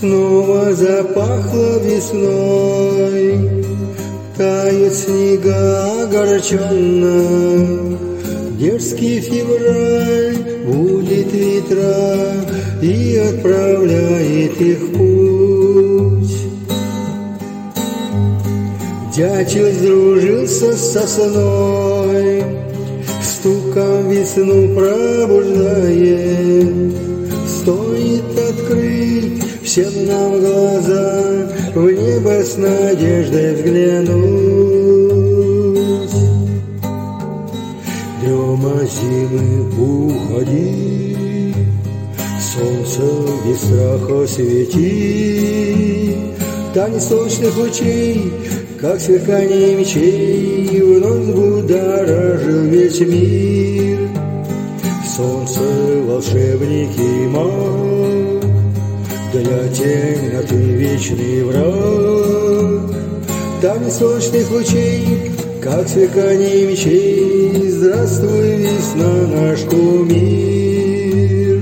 Снова запахло весной, тают снега огорченно. Дерзкий февраль будет ветра и отправляет их в путь. Дятел сдружился с сосной, стуком весну пробуждает. Стоит открыть всем нам глаза, в небо с надеждой взглянуть. Дрема зимы уходи, солнце без страха свети. Танец солнечных лучей, как сверкание мечей, вновь будоражил весь мир. Солнце волшебник и маг, для темноты вечный враг. Танец солнечных лучей, как сверкание мечей, здравствуй, весна, наш кумир.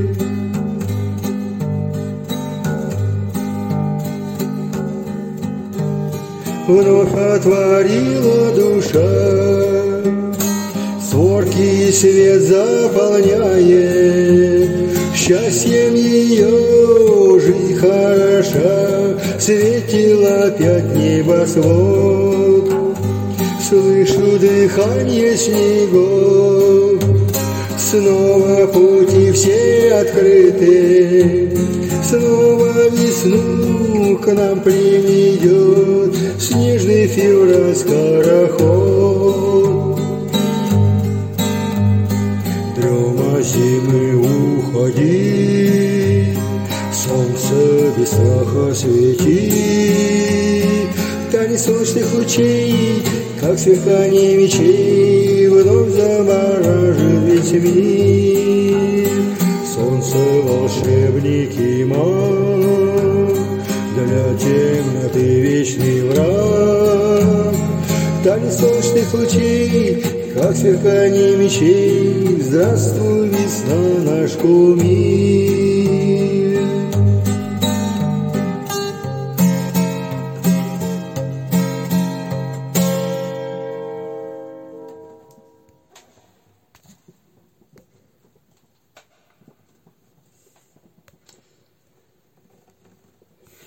Вновь отворила душа, сворки свет заполняет. Счастьем ее жизнь хороша, светил опять небосвод. Слышу дыхание снегов, снова пути все открыты. Снова весну к нам приведет снежный февраль скороход. Дрема зимы уходи, солнце без страха свети. Танец солнечных лучей, как сверкание мечей, вновь замораживает весь мир. Солнце волшебник и маг, для темноты вечный враг. Танец солнечных лучей, как сверкание мечей, здравствуй, весна, наш кумир.